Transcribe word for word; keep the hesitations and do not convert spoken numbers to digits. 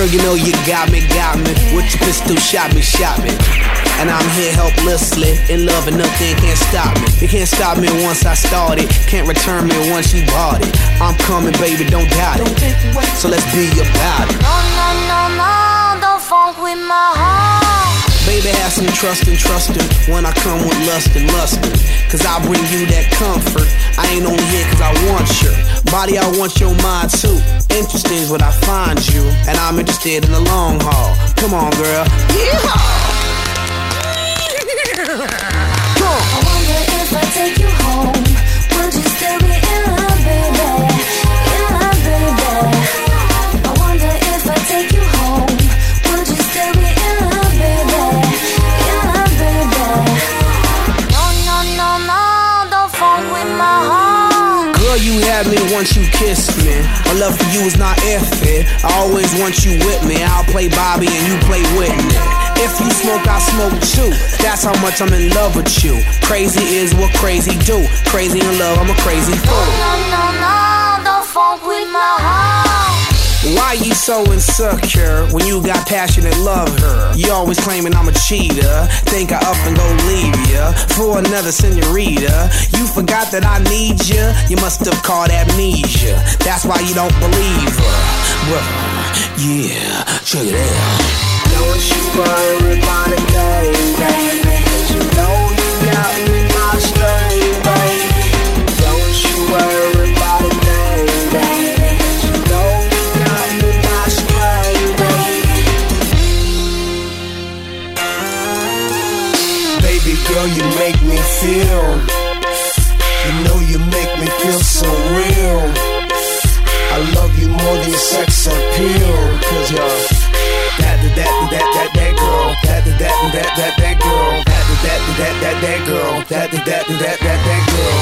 you know you got me, got me. With your pistol, shot me, shot me. And I'm here helplessly, in love and nothing can't stop me. You can't stop me once I started, can't return me once you bought it. I'm coming, baby, don't doubt it. So let's be about it. No, no, no, no, don't funk with my heart. Baby, have some trust and trustin' when I come with lust and lustin'. Cause I bring you that comfort. I ain't only here cause I want your body, I want your mind too. Interesting is what I find you, and I'm interested in the long haul. Come on, girl. Yeehaw! I wonder if I take you home, would you still be in love, baby? In love, baby. I wonder if I take you home, would you still be in love, baby? In love, baby. No, no, no, no, don't funk with my heart. Girl, you had me once you kissed me. My love for you is not iffy. I always want you with me. I'll play Bobby and you play Whitney. If you smoke, I smoke too. That's how much I'm in love with you. Crazy is what crazy do. Crazy in love, I'm a crazy fool. No, no, no, don't funk with my heart. Why you so insecure when you got passionate love her? You always claiming I'm a cheater. Think I up and go leave ya for another senorita. You forgot that I need ya. You must have caught amnesia. That's why you don't believe her. Well, yeah, check it out. Don't you worry about a thing, baby. You know you got me my string, baby. Don't you worry about a thing, baby. You know you got me my string, baby. Baby girl, you make me feel. You know you make me feel so real. I love you more than sex appeal. Cause you're that, that, that, that, that girl, that, that, that, that, that girl, that, that, that, that, that girl, that, that, that, that, that girl.